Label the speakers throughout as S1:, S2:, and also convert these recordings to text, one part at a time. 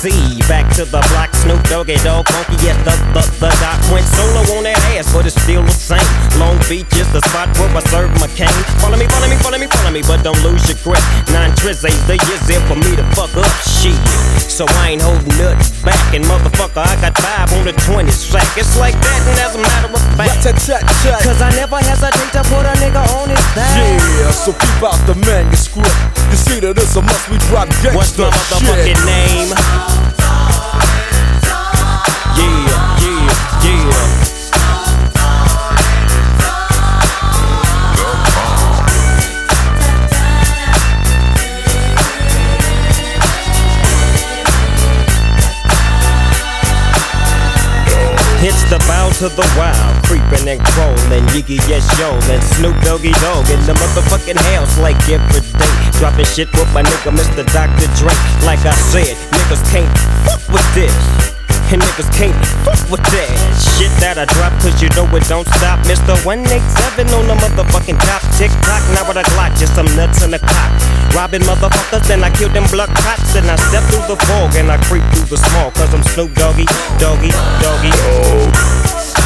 S1: Z. Back to the block, Snoop Doggy Dogg, funky as the doc went solo on that ass, but it's still the same. Long Beach is the spot where I serve my cane. Follow me, but don't lose your grip. 9 trizz ain't the years in for me to fuck up shit. So I ain't holding nothing back, and motherfucker, I got 5 on the 20 sack. It's like that, and as a matter of fact, cause I never hesitate to put a nigga on his back.
S2: Yeah, so keep out the manuscript. You see that it's a must we drop gangsta.
S1: What's my motherfucking name? Yeah. It's the bow to the wild, creeping and crawling, Yiggy yes yo, and Snoop Doggy Dogg in the motherfucking house like every day. Dropping shit with my nigga Mr. Dr. Dre. Like I said, niggas can't fuck with this, and niggas can't fuck with that shit that I drop, cause you know it don't stop. Mr. 187 on the motherfucking top. Tick-tock, now with a Glock, just some nuts in the cock. Robbing motherfuckers, then I kill them blood cops. And I step through the fog and I creep through the smog, cause I'm Snoop Doggy, Doggy, Doggy, oh.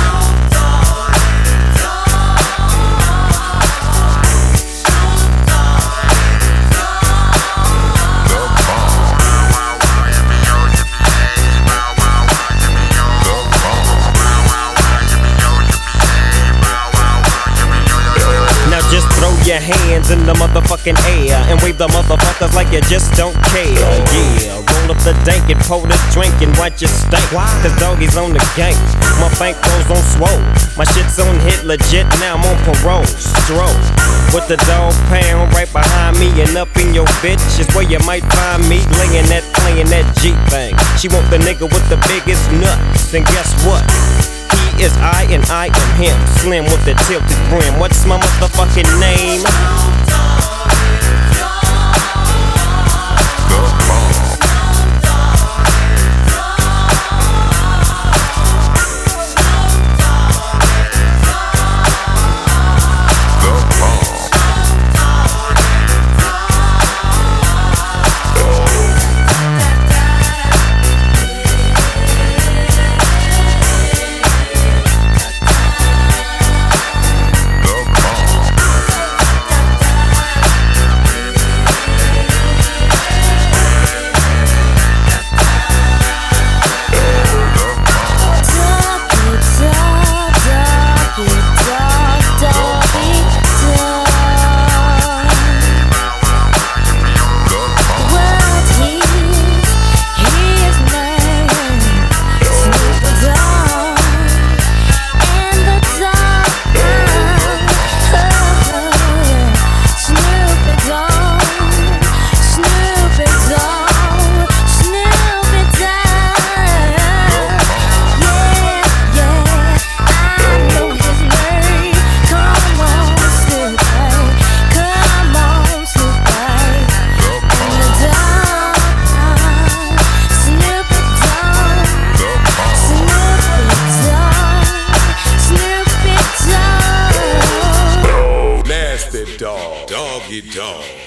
S1: Just throw your hands in the motherfucking air and wave the motherfuckers like you just don't care. Yeah, roll up the dank and pour the drink and watch it stink. Cause doggies on the gang, my bankroll's on swole. My shit's on hit legit, now I'm on parole. Stroll with the dog pound right behind me, and up in your bitch is where you might find me playing that G thing. She want the nigga with the biggest nuts, and guess what? He is I and I am him. Slim with the tilted brim. What's my motherfucking name?
S3: Doggy dog.